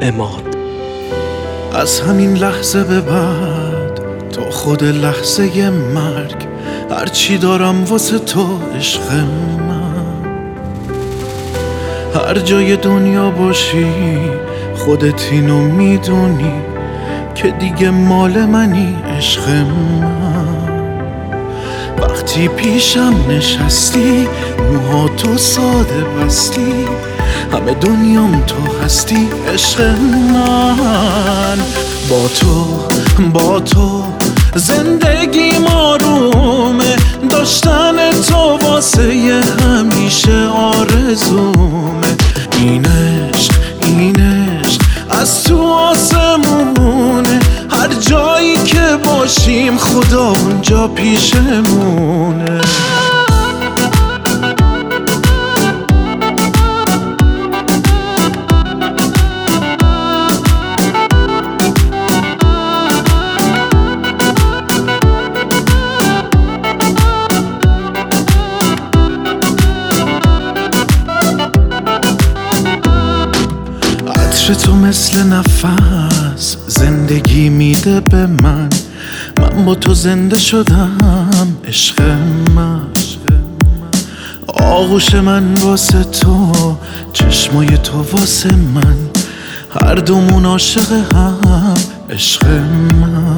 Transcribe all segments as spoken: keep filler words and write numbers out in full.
عماد. از همین لحظه به بعد تا خود لحظه مرگ، هرچی دارم واسه تو عشق من. هر جای دنیا باشی خودت اینو میدونی که دیگه مال منی عشق من. وقتی پیشم نشستی موهاتو ساده بستی، همه دنیام تو هستی عشق من. با تو با تو زندگیم آرومه، داشتن تو واسه ی همیشه آرزومه. این عشق این عشق از تو آسمونه، هر جایی که باشیم خدا اونجا پیشمونه. عطر تو مثل نفس زندگی میده به من، من با تو زنده شدم عشق من. آغوش من واسه تو، چشمای تو واسه من، هر دومون عاشق هم عشق من.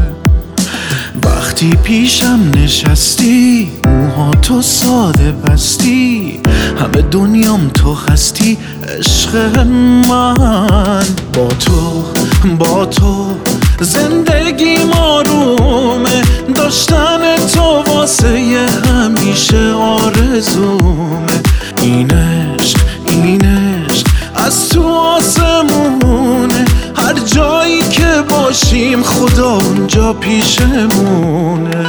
وقتی پیشم نشستی موهاتو ساده بستی، همه دنیام تو هستی عشق من. با تو با تو زندگیم آرومه، داشتن تو واسه ی همیشه آرزومه. این عشق این عشق از تو آسمونه، هر جایی که باشیم خدا اونجا پیشمونه.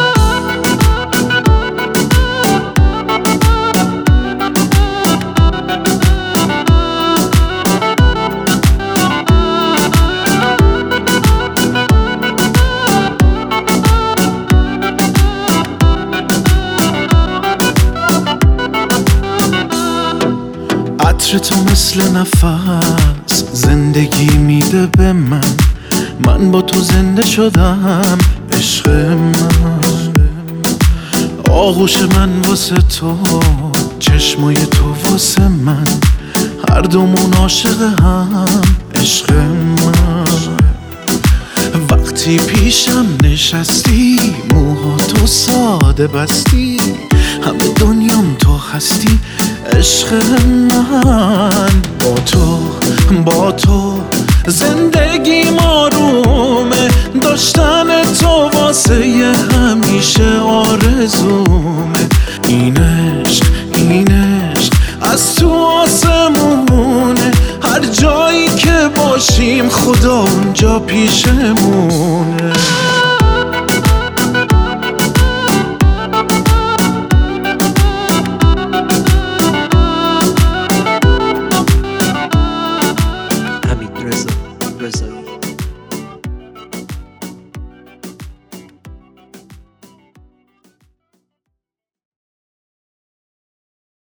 عطر تو مثل نفس زندگی میده به من، من با تو زنده شدم عشق من. آغوش من واسه تو، چشمای تو واسه من، هر دومون عاشق هم عشق من. وقتی پیشم نشستی موهاتو ساده بستی، همه دنیام تو هستی عشق من. با تو با تو زندگیم آرومه، داشتن تو واسه ی همیشه آرزومه. این عشق این عشق از تو آسمونه، هر جایی که باشیم خدا اونجا پیشمونه.